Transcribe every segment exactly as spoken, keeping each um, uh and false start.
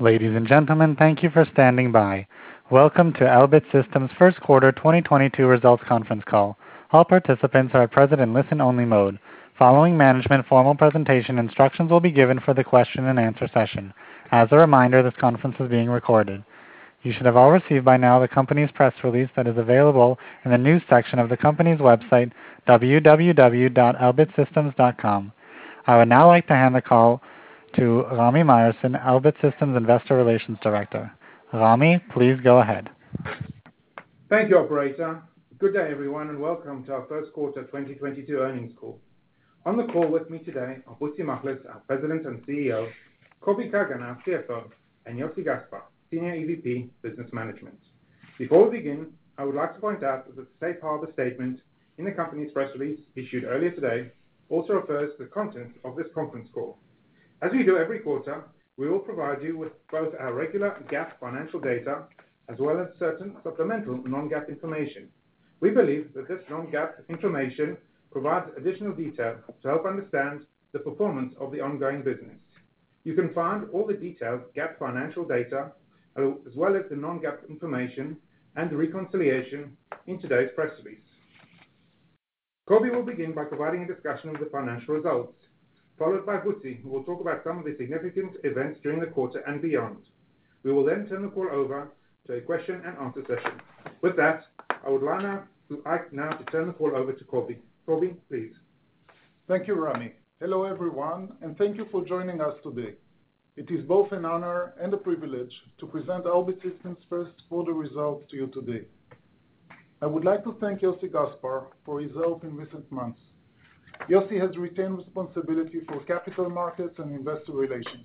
Ladies and gentlemen, thank you for standing by. Welcome to Elbit Systems' first quarter twenty twenty-two results conference call. All participants are at present in listen-only mode. Following management formal presentation, instructions will be given for the question and answer session. As a reminder, this conference is being recorded. You should have all received by now the company's press release that is available in the news section of the company's website, w w w dot elbit systems dot com. I would now like to hand the call to Rami Myerson, Elbit Systems Investor Relations Director. Rami, please go ahead. Thank you, operator. Good day, everyone, and welcome to our first quarter twenty twenty-two earnings call. On the call with me today are Butzi Machlis, our President and C E O, Kobi Kagan, our C F O, and Yossi Gaspar, Senior E V P, Business Management. Before we begin, I would like to point out that the safe harbor statement in the company's press release issued earlier today also refers to the contents of this conference call. As we do every quarter, we will provide you with both our regular GAAP financial data as well as certain supplemental non-GAAP information. We believe that this non-GAAP information provides additional detail to help understand the performance of the ongoing business. You can find all the detailed GAAP financial data as well as the non-GAAP information and the reconciliation in today's press release. Kobi will begin by providing a discussion of the financial results, followed by Butzi, who will talk about some of the significant events during the quarter and beyond. We will then turn the call over to a question and answer session. With that, I would like now to, now to turn the call over to Kobi. Kobi, please. Thank you, Rami. Hello, everyone, and thank you for joining us today. It is both an honor and a privilege to present Elbit Systems' first quarter results to you today. I would like to thank Yossi Gaspar for his help in recent months. Yossi has retained responsibility for capital markets and investor relations.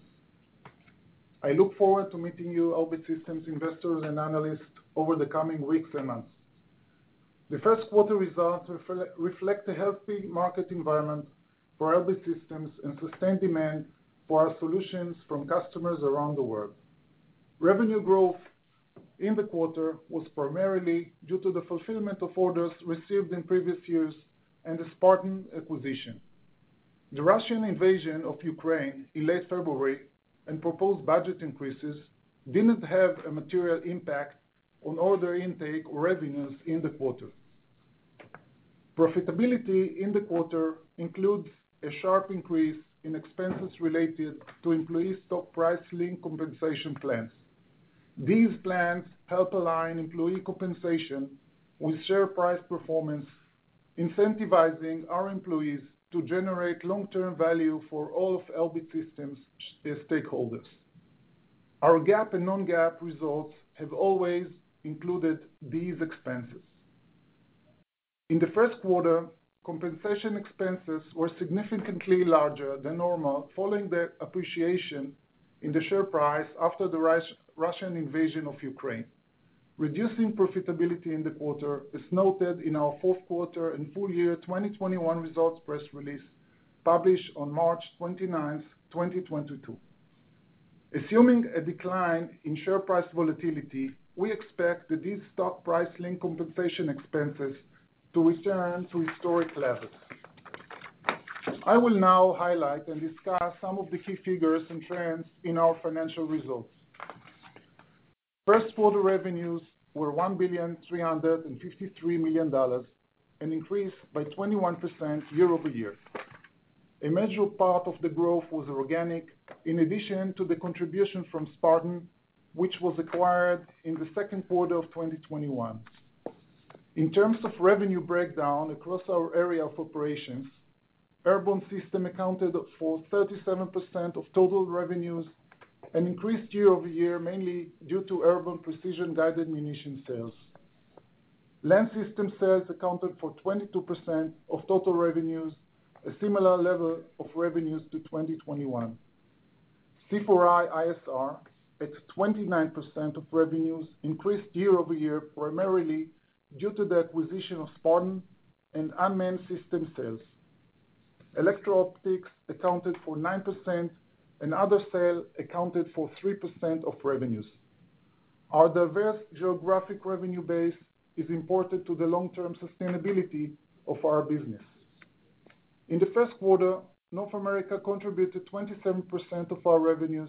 I look forward to meeting you, Elbit Systems investors and analysts, over the coming weeks and months. The first quarter results reflect a healthy market environment for Elbit Systems and sustained demand for our solutions from customers around the world. Revenue growth in the quarter was primarily due to the fulfillment of orders received in previous years and the Sparton acquisition. The Russian invasion of Ukraine in late February and proposed budget increases didn't have a material impact on order intake or revenues in the quarter. Profitability in the quarter includes a sharp increase in expenses related to employee stock price link compensation plans. These plans help align employee compensation with share price performance, incentivizing our employees to generate long-term value for all of Elbit Systems stakeholders. Our GAAP and non-GAAP results have always included these expenses. In the first quarter, compensation expenses were significantly larger than normal following the appreciation in the share price after the Russian invasion of Ukraine, reducing profitability in the quarter is noted in our fourth quarter and full year twenty twenty-one results press release published on March twenty-ninth, twenty twenty-two. Assuming a decline in share price volatility, we expect that these stock price link compensation expenses to return to historic levels. I will now highlight and discuss some of the key figures and trends in our financial results. First quarter revenues were one billion three hundred fifty-three million dollars, an increase by twenty-one percent year-over-year. A major part of the growth was organic, in addition to the contribution from Sparton, which was acquired in the second quarter of twenty twenty-one. In terms of revenue breakdown across our area of operations, Airborne System accounted for thirty-seven percent of total revenues and increased year-over-year mainly due to airborne precision-guided munition sales. Land System sales accounted for twenty-two percent of total revenues, a similar level of revenues to twenty twenty-one. C four I I S R, at twenty-nine percent of revenues, increased year-over-year primarily due to the acquisition of Sparton and unmanned system sales. Electro-optics accounted for nine percent, and other sales accounted for three percent of revenues. Our diverse geographic revenue base is important to the long-term sustainability of our business. In the first quarter, North America contributed twenty-seven percent of our revenues,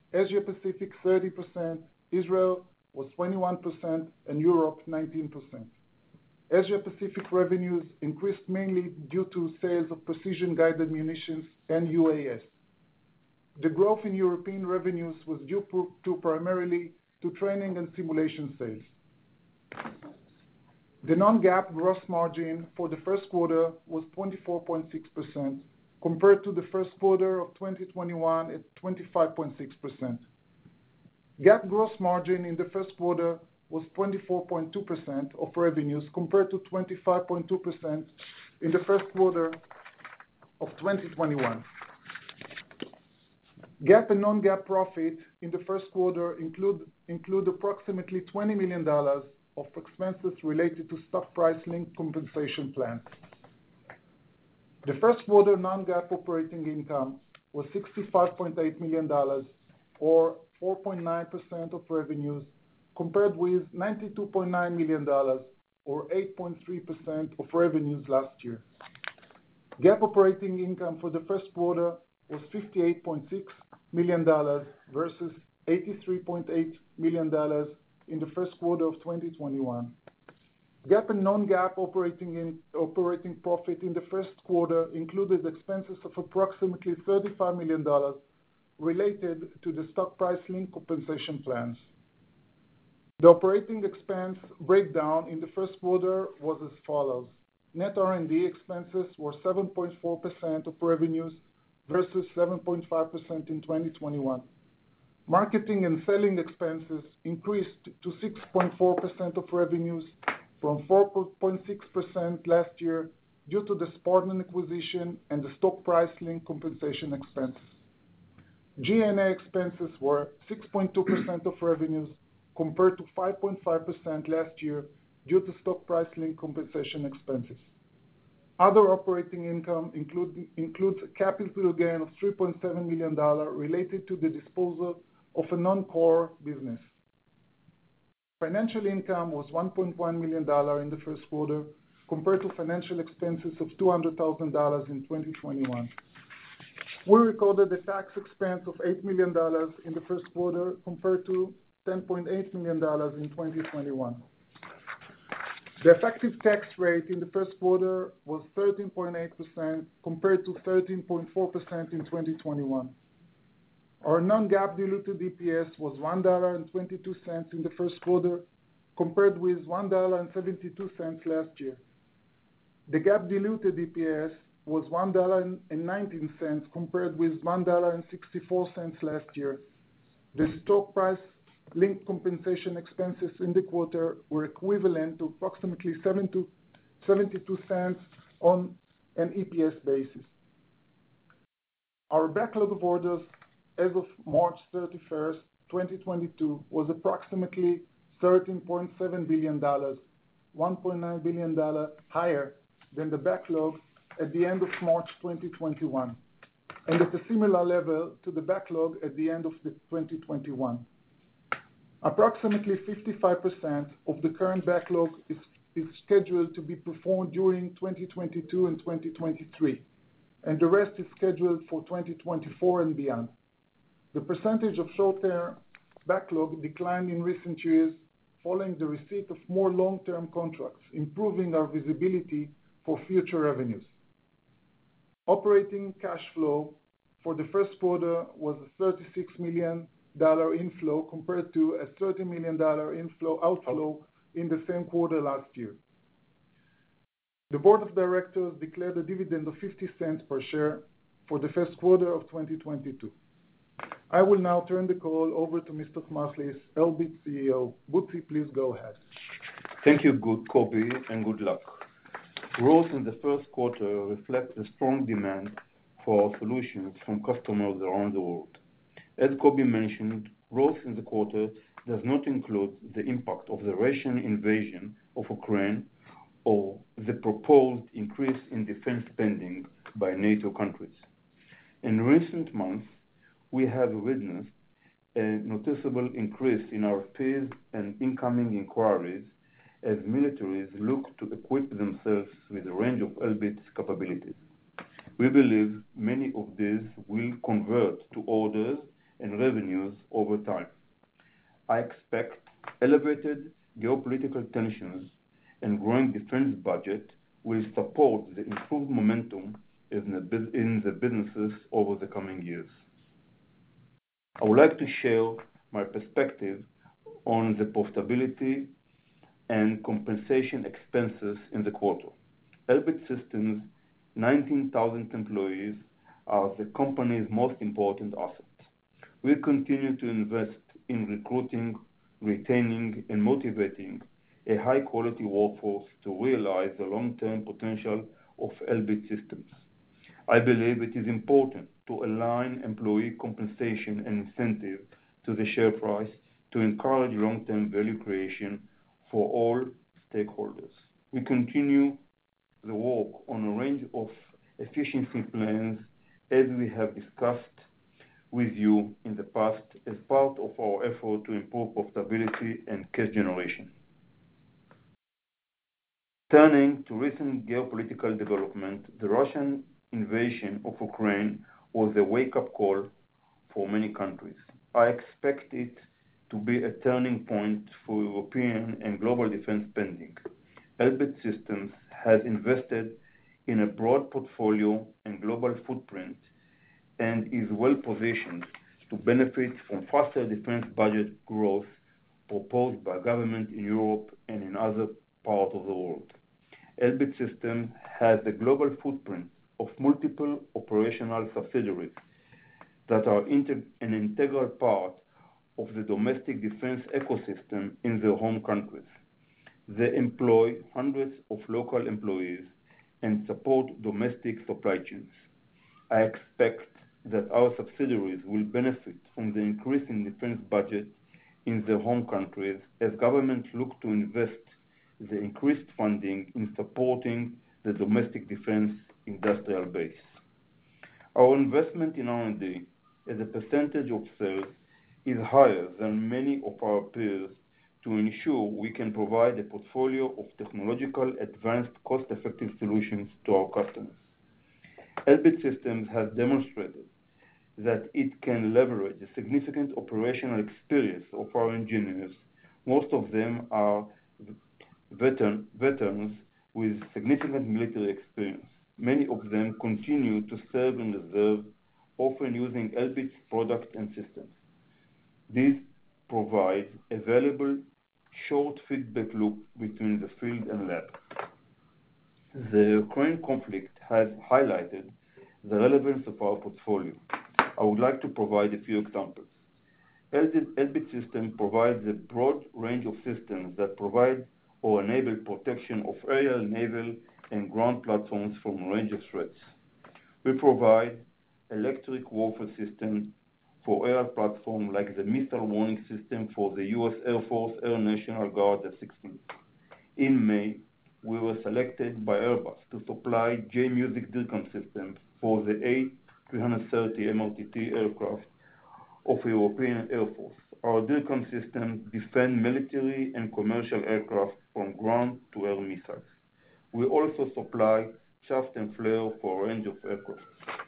Asia Pacific thirty percent, Israel was twenty-one percent, and Europe nineteen percent. Asia Pacific revenues increased mainly due to sales of precision-guided munitions and U A S. The growth in European revenues was due to primarily to training and simulation sales. The non-GAAP gross margin for the first quarter was twenty-four point six percent, compared to the first quarter of twenty twenty-one at twenty-five point six percent. GAAP gross margin in the first quarter was twenty-four point two percent of revenues, compared to twenty-five point two percent in the first quarter of twenty twenty-one. GAAP and non-GAAP profit in the first quarter include, include approximately twenty million dollars of expenses related to stock price-linked compensation plans. The first quarter non-GAAP operating income was sixty-five point eight million dollars, or four point nine percent of revenues, compared with ninety-two point nine million dollars, or eight point three percent of revenues last year. GAAP operating income for the first quarter was fifty-eight point six million dollars versus eighty-three point eight million dollars in the first quarter of twenty twenty-one. GAAP and non-GAAP operating, in, operating profit in the first quarter included expenses of approximately thirty-five million dollars related to the stock price-linked compensation plans. The operating expense breakdown in the first quarter was as follows. Net R and D expenses were seven point four percent of revenues versus seven point five percent in twenty twenty-one. Marketing and selling expenses increased to six point four percent of revenues from four point six percent last year due to the Sparton acquisition and the stock price-linked compensation expenses. G and A expenses were six point two percent of revenues compared to five point five percent last year due to stock price-linked compensation expenses. Other operating income include, includes a capital gain of three point seven million dollars related to the disposal of a non-core business. Financial income was one point one million dollars in the first quarter compared to financial expenses of two hundred thousand dollars in twenty twenty-one. We recorded a tax expense of eight million dollars in the first quarter compared to ten point eight million dollars in twenty twenty-one. The effective tax rate in the first quarter was thirteen point eight percent compared to thirteen point four percent in twenty twenty-one. Our non-GAAP diluted E P S was one dollar and twenty-two cents in the first quarter compared with one dollar and seventy-two cents last year. The GAAP diluted E P S was one dollar and nineteen cents compared with one dollar and sixty-four cents last year. The stock price linked compensation expenses in the quarter were equivalent to approximately seventy-two cents on an E P S basis. Our backlog of orders as of March thirty-first, twenty twenty-two was approximately thirteen point seven billion dollars, one point nine billion dollars higher than the backlog at the end of March twenty twenty-one, and at a similar level to the backlog at the end of the twenty twenty-one. Approximately fifty-five percent of the current backlog is, is scheduled to be performed during twenty twenty-two and twenty twenty-three, and the rest is scheduled for twenty twenty-four and beyond. The percentage of short-term backlog declined in recent years following the receipt of more long-term contracts, improving our visibility for future revenues. Operating cash flow for the first quarter was a thirty-six million dollars inflow compared to a thirty million dollars inflow outflow in the same quarter last year. The board of directors declared a dividend of fifty cents per share for the first quarter of twenty twenty-two. I will now turn the call over to Mister Machlis, Elbit C E O. Butzi, please go ahead. Thank you, good Kobi, and good luck. Growth in the first quarter reflects the strong demand for our solutions from customers around the world. As Kobi mentioned, growth in the quarter does not include the impact of the Russian invasion of Ukraine or the proposed increase in defense spending by NATO countries. In recent months, we have witnessed a noticeable increase in R F Ps and incoming inquiries as militaries look to equip themselves with a range of Elbit's capabilities. We believe many of these will convert to orders and revenues over time. I expect elevated geopolitical tensions and growing defense budget will support the improved momentum in the, in the businesses over the coming years. I would like to share my perspective on the profitability and compensation expenses in the quarter. Elbit Systems' nineteen thousand employees are the company's most important asset. We continue to invest in recruiting, retaining, and motivating a high-quality workforce to realize the long-term potential of Elbit Systems. I believe it is important to align employee compensation and incentive to the share price to encourage long-term value creation for all stakeholders. We continue the work on a range of efficiency plans as we have discussed with you in the past as part of our effort to improve profitability and cash generation. Turning to recent geopolitical development, the Russian invasion of Ukraine was a wake-up call for many countries. I expect it to be a turning point for European and global defense spending. Elbit Systems has invested in a broad portfolio and global footprint and is well positioned to benefit from faster defense budget growth proposed by government in Europe and in other parts of the world. Elbit Systems has a global footprint of multiple operational subsidiaries that are inter- an integral part of the domestic defense ecosystem in their home countries. They employ hundreds of local employees and support domestic supply chains. I expect that our subsidiaries will benefit from the increase in defense budget in their home countries as governments look to invest the increased funding in supporting the domestic defense industrial base. Our investment in R and D as a percentage of sales is higher than many of our peers to ensure we can provide a portfolio of technological advanced cost-effective solutions to our customers. Elbit Systems has demonstrated that it can leverage the significant operational experience of our engineers. Most of them are veteran, veterans with significant military experience. Many of them continue to serve in reserve, often using Elbit's products and systems. This provides a valuable short feedback loop between the field and lab. The Ukraine conflict has highlighted the relevance of our portfolio. I would like to provide a few examples. Elbit Systems provides a broad range of systems that provide or enable protection of aerial, naval, and ground platforms from a range of threats. We provide electric warfare systems for air platforms like the missile warning system for the U S Air Force Air National Guard F sixteen. In May, we were selected by Airbus to supply J-Music DIRCM systems for the A three thirty M R T T aircraft of the European Air Force. Our DIRCM systems defend military and commercial aircraft from ground-to-air missiles. We also supply chaff and flare for a range of aircraft.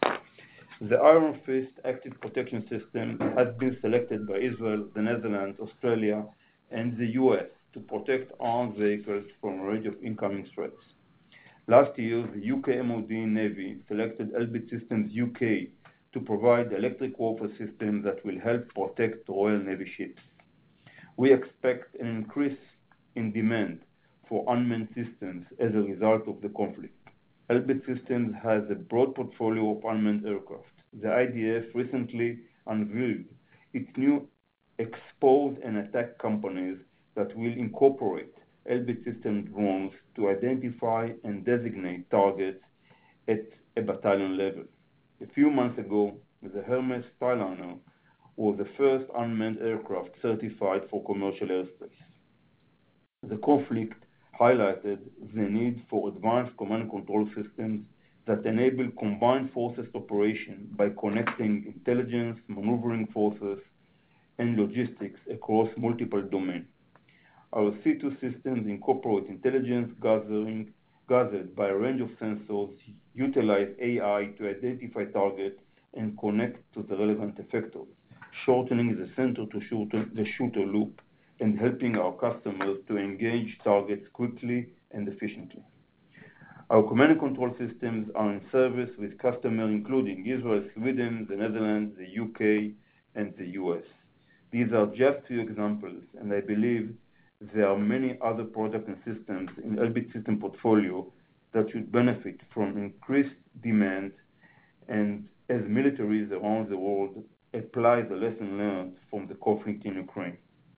The Iron Fist active protection system has been selected by Israel, the Netherlands, Australia, and the U S to protect armed vehicles from a range of incoming threats. Last year, the U K M O D Navy selected Elbit Systems U K to provide electric warfare systems that will help protect Royal Navy ships. We expect an increase in demand for unmanned systems as a result of the conflict. Elbit Systems has a broad portfolio of unmanned aircraft. The I D F recently unveiled its new exposed and attack companies that will incorporate Elbit Systems drones to identify and designate targets at a battalion level. A few months ago, the Hermes Skyliner was the first unmanned aircraft certified for commercial airspace. The conflict highlighted the need for advanced command and control systems that enable combined forces operation by connecting intelligence, maneuvering forces, and logistics across multiple domains. Our C two systems incorporate intelligence gathering, gathered by a range of sensors, utilize A I to identify targets, and connect to the relevant effectors. shortening the center-to-shooter loop and helping our customers to engage targets quickly and efficiently. Our command and control systems are in service with customers including Israel, Sweden, the Netherlands, the U K, and the U S. These are just few examples, and I believe there are many other products and systems in Elbit Systems portfolio that should benefit from increased demand, and as militaries around the world apply the lesson learned from the conflict in Ukraine.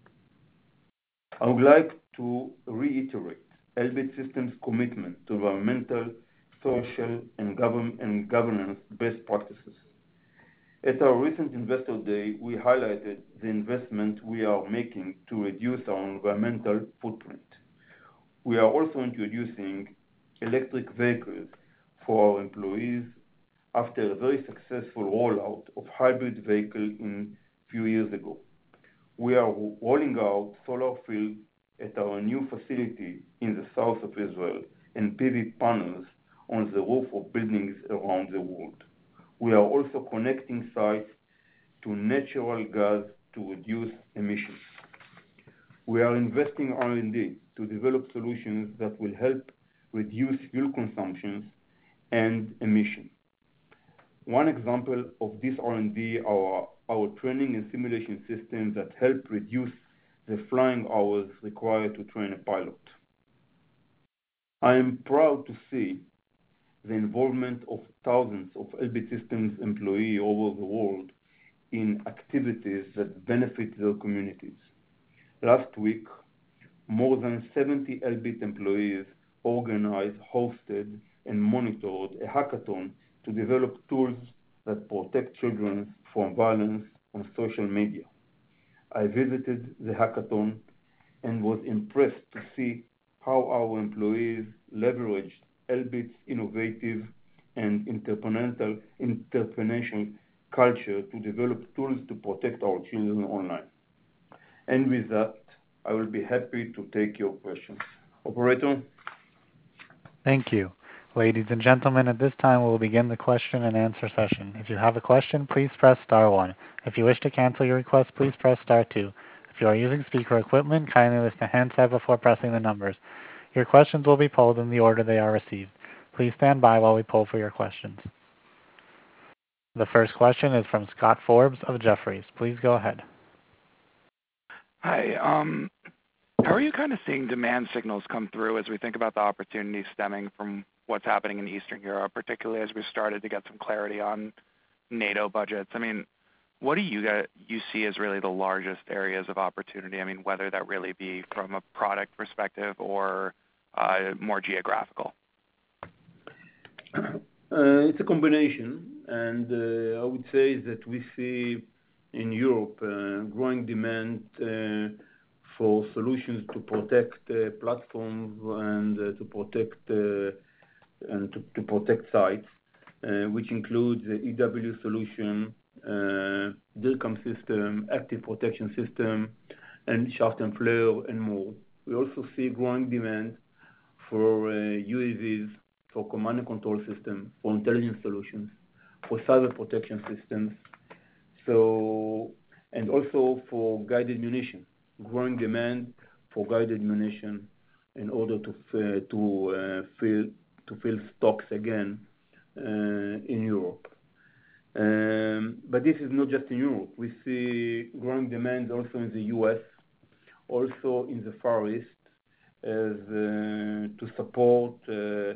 I would like to reiterate Elbit Systems' commitment to environmental, social, and, govern- and governance best practices. At our recent Investor Day, we highlighted the investment we are making to reduce our environmental footprint. We are also introducing electric vehicles for our employees after a very successful rollout of hybrid vehicle in few years ago. We are rolling out solar fields at our new facility in the south of Israel and P V panels on the roof of buildings around the world. We are also connecting sites to natural gas to reduce emissions. We are investing R and D to develop solutions that will help reduce fuel consumption and emissions. One example of this R and D are our training and simulation systems that help reduce the flying hours required to train a pilot. I am proud to see the involvement of thousands of Elbit Systems employees all over the world in activities that benefit their communities. Last week, more than seventy Elbit employees organized, hosted, and monitored a hackathon to develop tools that protect children from violence on social media. I visited the hackathon and was impressed to see how our employees leveraged Elbit's innovative and entrepreneurial, entrepreneurial culture to develop tools to protect our children online. And with that, I will be happy to take your questions. Operator? Thank you. Ladies and gentlemen, at this time we will begin the question and answer session. If you have a question, please press star one. If you wish to cancel your request, please press star two. If you are using speaker equipment, kindly lift the handset before pressing the numbers. Your questions will be polled in the order they are received. Please stand by while we poll for your questions. The first question is from Scott Forbes of Jefferies. Please go ahead. Hi. Um, how are you kind of seeing demand signals come through as we think about the opportunities stemming from what's happening in Eastern Europe, particularly as we started to get some clarity on NATO budgets? I mean, what do you get, you see as really the largest areas of opportunity? I mean, whether that really be from a product perspective or uh, more geographical? Uh, it's a combination, and uh, I would say that we see in Europe uh, growing demand uh, for solutions to protect uh, platforms and uh, to protect uh, and to, to protect sites, uh, which includes the E W solution, uh, DIRCM system, active protection system, and shaft and flare, and more. We also see growing demand for uh, U A Vs, for command and control systems, for intelligence solutions, for cyber protection systems, so and also for guided munition. Growing demand for guided munition in order to uh, to uh, fill to fill stocks again uh, in Europe. Um, but this is not just in Europe. We see growing demand also in the U S, also in the Far East, as uh, to support uh,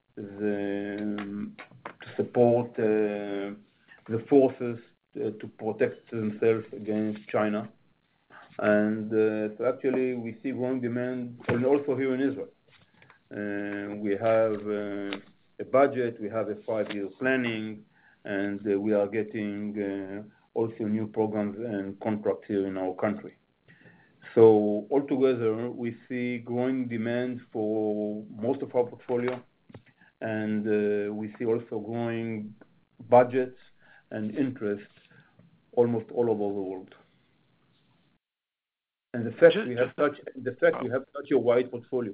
the to support uh, the forces uh, to protect themselves against China. And uh, so actually we see growing demand, and also here in Israel. Uh, we have uh, a budget, we have a five-year planning, and uh, we are getting uh, also new programs and contracts here in our country. So altogether, we see growing demand for most of our portfolio, and uh, we see also growing budgets and interest almost all over the world. And the fact we have such the fact we have such a wide portfolio,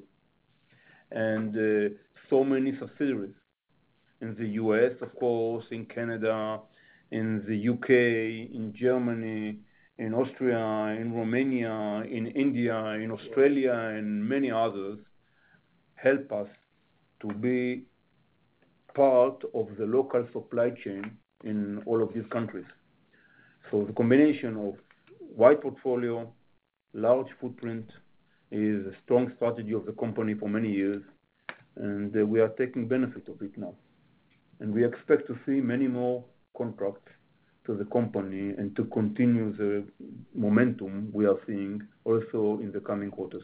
and uh, so many subsidiaries in the U S, of course, in Canada, in the U K, in Germany, in Austria, in Romania, in India, in Australia, and many others, help us to be part of the local supply chain in all of these countries. So the combination of wide portfolio, large footprint, is a strong strategy of the company for many years, and uh, we are taking benefit of it now. And we expect to see many more contracts to the company and to continue the momentum we are seeing also in the coming quarters.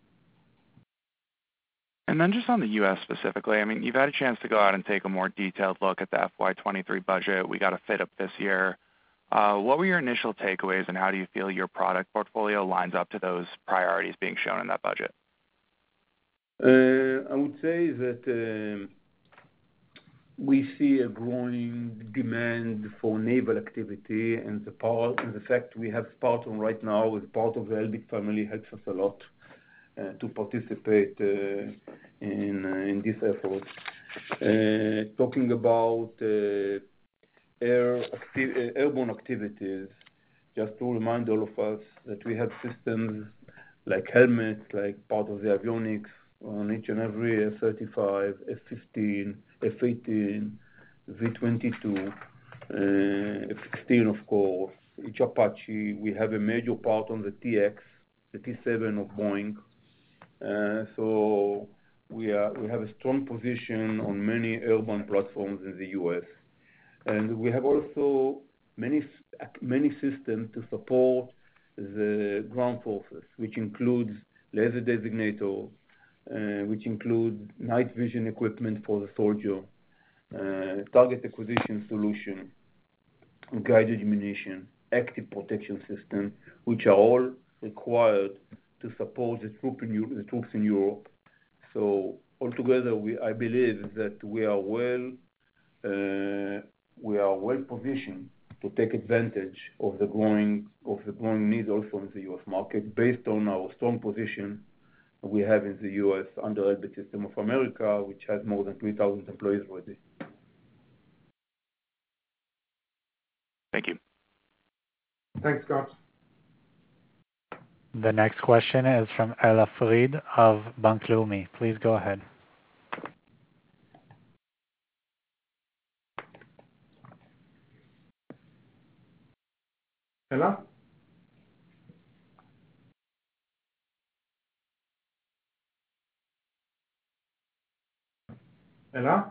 And then just on the U S specifically, I mean, you've had a chance to go out and take a more detailed look at the F Y twenty-three budget. We got a fit up this year. Uh, what were your initial takeaways, and how do you feel your product portfolio lines up to those priorities being shown in that budget? Uh, I would say that um, we see a growing demand for naval activity, and the part and the fact we have Sparton right now as part of the Elbit family helps us a lot uh, to participate uh, in uh, in this effort. Uh, talking about uh, air acti- airborne activities, just to remind all of us that we have systems like helmets, like part of the avionics on each and every F thirty-five, F fifteen, F eighteen, V twenty-two, uh, F sixteen, of course, each Apache. We have a major part on the T X, the T seven of Boeing. Uh, so we are we have a strong position on many airborne platforms in the U S. And we have also many many systems to support the ground forces, which includes laser designator, uh, which includes night vision equipment for the soldier, uh, target acquisition solution, guided ammunition, active protection system, which are all required to support the, troop in, the troops in Europe. So altogether, we, I believe that we are well uh, we are well positioned to take advantage of the growing of the growing needs also in the U S market, based on our strong position we have in the U S under Elbit System of America, which has more than three thousand employees already. Thank you. Thanks, Scott. The next question is from Ella Farid of Bank Leumi. Please go ahead. Ella? Ella?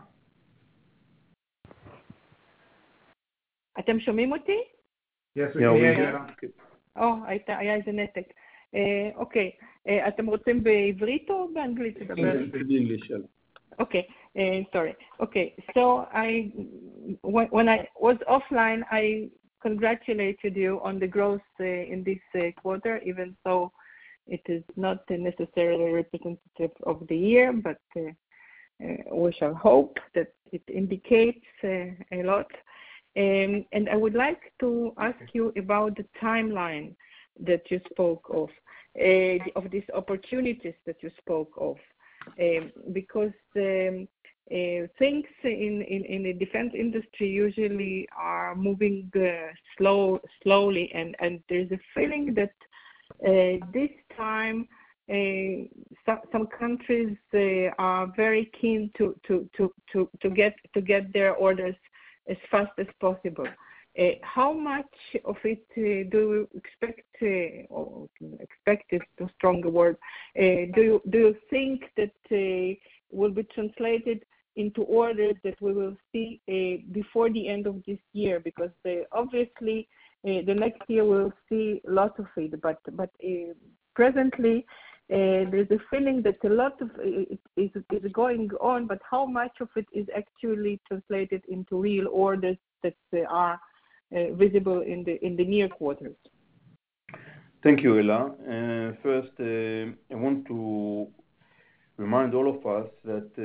אתם שומעים אותי? Yes, we can hear you, Ella. או, היה איזה נתק. אוקיי, אתם רוצים בעברית או באנגלית לדבר? English. Okay, uh, sorry. Okay, so I, when, when I was offline, I congratulated you on the growth uh, in this uh, quarter, even though it is not uh, necessarily representative of the year, but uh, uh, we shall hope that it indicates uh, a lot. Um, and I would like to ask you about the timeline that you spoke of, uh, of these opportunities that you spoke of. Um, because um, uh, things in, in, in the defense industry usually are moving uh, slow, slowly, and, and there's a feeling that uh, this time uh, some, some countries uh, are very keen to, to, to, to, to get to get their orders as fast as possible. Uh, how much of it uh, do you expect, uh, or expect is a stronger word, uh, do you do you think that uh, will be translated into orders that we will see uh, before the end of this year? Because uh, obviously uh, the next year we'll see lots of it, but but uh, presently uh, there's a feeling that a lot of it is, is going on, but how much of it is actually translated into real orders that uh, are Uh, visible in the in the near quarters? Thank you, Ella. Uh, first, uh, I want to remind all of us that uh,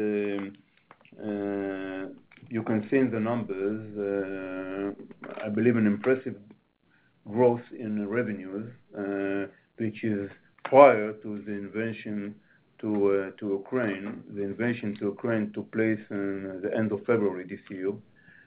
uh, you can see in the numbers, uh, I believe, an impressive growth in revenues, uh, which is prior to the invasion to uh, to Ukraine. The invasion to Ukraine took place in the end of February this year.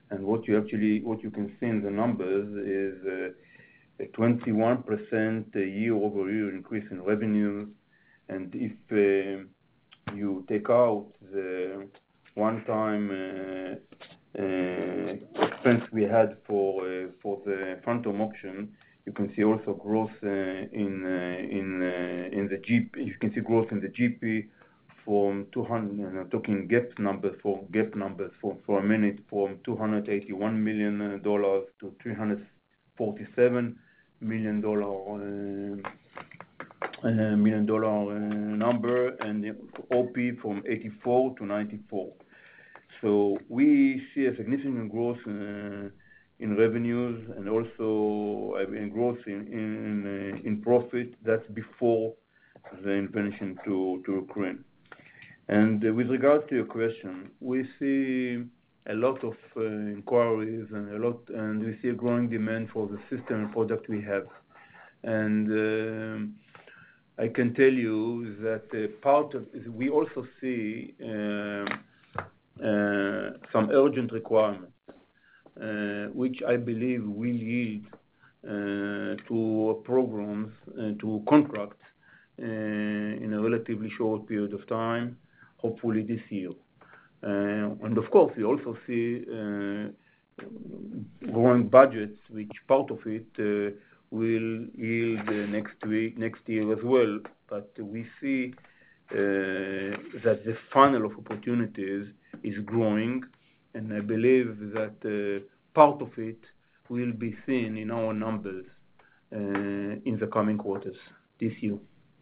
And what you actually, what you can see in the numbers is uh, a twenty-one percent year-over-year increase in revenues. And if uh, you take out the one-time uh, uh, expense we had for uh, for the phantom auction, you can see also growth uh, in uh, in uh, in the G P. You can see growth in the G P from two hundred. And I'm talking GAAP numbers for GAAP numbers for for a minute, from two hundred eighty-one million dollars to three hundred forty-seven million dollars. Uh, A million dollar uh, number, and the O P from eighty-four to ninety-four. So we see a significant growth uh, in revenues and also uh, in growth in in, uh, in profit. That's before the invasion to, to Ukraine. And uh, with regard to your question, we see a lot of uh, inquiries and a lot, and we see a growing demand for the system and product we have. And um, I can tell you that uh, part of we also see uh, uh, some urgent requirements, uh, which I believe will yield uh, to programs and uh, to contracts uh, in a relatively short period of time, hopefully this year. Uh, and of course, we also see uh, growing budgets, which part of it uh, will yield uh, next week, next year as well. But we see uh, that the funnel of opportunities is growing, and I believe that uh, part of it will be seen in our numbers uh, in the coming quarters this year.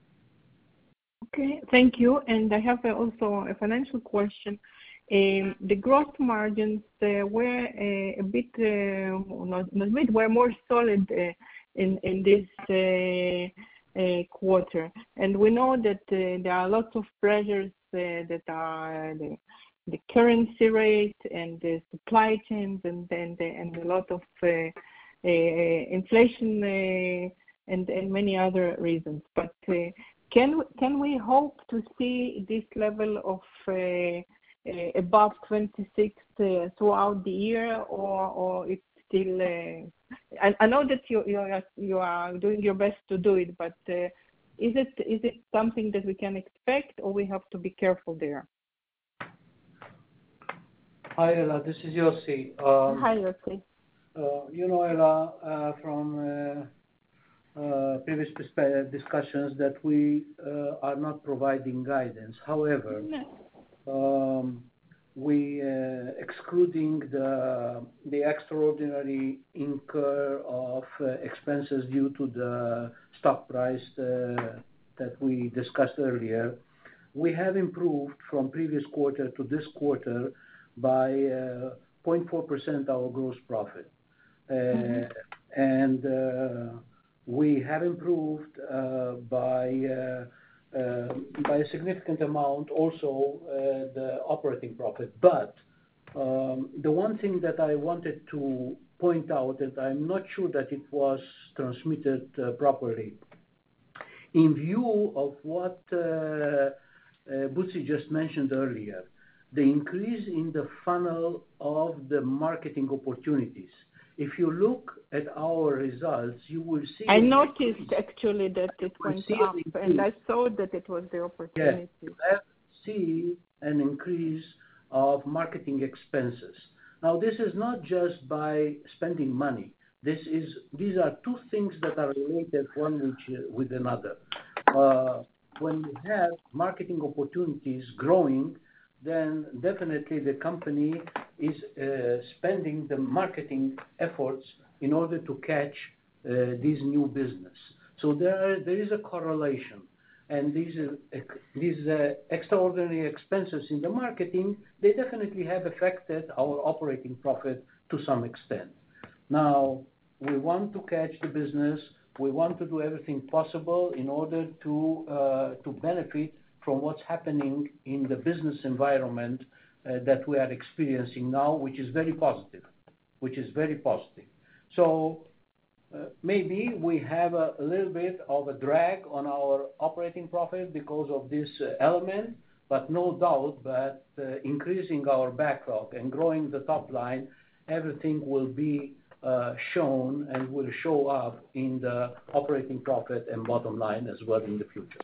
Okay, thank you. And I have uh, also a financial question. Um, the gross margins uh, were uh, a bit, uh, not, not a bit, were more solid uh, in in this uh, uh, quarter, and we know that uh, there are lots of pressures uh, that are the, the currency rate and the supply chains and and, and a lot of uh, uh, inflation uh, and and many other reasons. But uh, can can we hope to see this level of uh, uh, above twenty-six uh, throughout the year, or or it's still? Uh, I, I know that you you are you are doing your best to do it, but uh, is it is it something that we can expect, or we have to be careful there? Hi, Ella. This is Yossi. Um, Hi, Yossi. Uh, you know, Ella, uh, from uh, uh, previous discussions that we uh, are not providing guidance. However, no. um, we uh, excluding the the extraordinary incur of uh, expenses due to the stock price uh, that we discussed earlier, we have improved from previous quarter to this quarter by uh, zero point four percent our gross profit. Uh, mm-hmm. And uh, we have improved uh, by uh, uh, by a significant amount also uh, the operating profit. But um, the one thing that I wanted to point out, that I'm not sure that it was transmitted uh, properly, in view of what uh, uh, Butzi just mentioned earlier, the increase in the funnel of the marketing opportunities. If you look at our results, you will see. I noticed actually that it went up, and I saw that it was the opportunity. Yes, you have see an increase of marketing expenses. Now, this is not just by spending money. This is these are two things that are related one with, with another. Uh, when you have marketing opportunities growing, then definitely the company is uh, spending the marketing efforts in order to catch uh, this new business. So there, are, there is a correlation, and these uh, these uh, extraordinary expenses in the marketing, they definitely have affected our operating profit to some extent. Now, we want to catch the business. We want to do everything possible in order to uh, to benefit from what's happening in the business environment uh, that we are experiencing now, which is very positive, which is very positive. So uh, maybe we have a, a little bit of a drag on our operating profit because of this uh, element, but no doubt that uh, increasing our backlog and growing the top line everything will be uh, shown and will show up in the operating profit and bottom line as well in the future.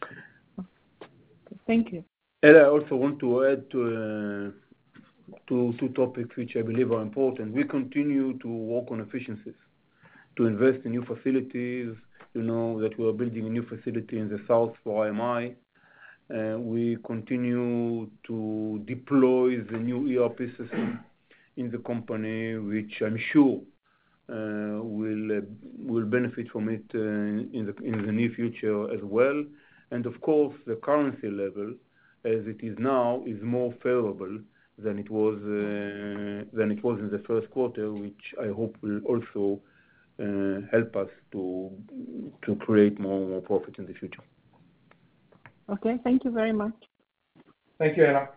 Thank you. And I also want to add to uh, to two topics which I believe are important. We continue to work on efficiencies, to invest in new facilities. You know that we are building a new facility in the south for I M I. Uh, we continue to deploy the new E R P system in the company, which I'm sure uh, will uh, will benefit from it uh, in the in the near future as well. And of course, the currency level, as it is now, is more favorable than it was uh, than it was in the first quarter, which I hope will also uh, help us to to create more and more profit in the future. Okay, thank you very much. Thank you, Ella.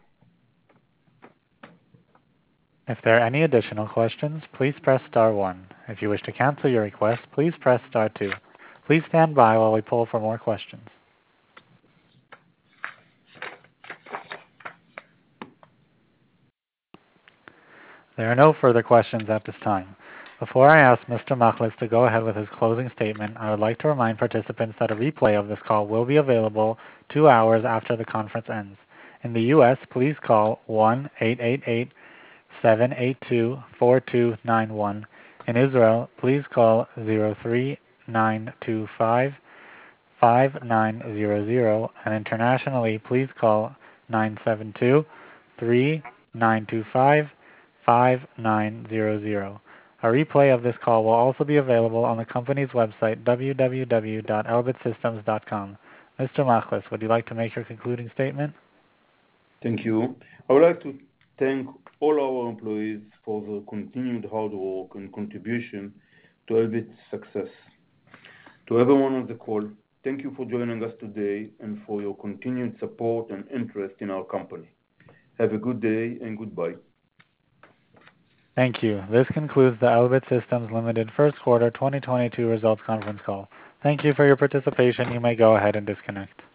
If there are any additional questions, please press star one. If you wish to cancel your request, please press star two. Please stand by while we poll for more questions. There are no further questions at this time. Before I ask Mister Machlis to go ahead with his closing statement, I would like to remind participants that a replay of this call will be available two hours after the conference ends. In the U S, please call one eight eight eight, seven eight two, four two nine one. In Israel, please call zero three nine two five, five nine zero zero, and internationally, please call nine seven two, three nine two five, five nine zero zero. A replay of this call will also be available on the company's website, w w w dot elbit systems dot com. Mister Machlis, would you like to make your concluding statement? Thank you. I would like to thank all our employees for their continued hard work and contribution to Elbit's success. To everyone on the call, thank you for joining us today and for your continued support and interest in our company. Have a good day and goodbye. Thank you. This concludes the Elbit Systems Limited First Quarter twenty twenty-two Results Conference Call. Thank you for your participation. You may go ahead and disconnect.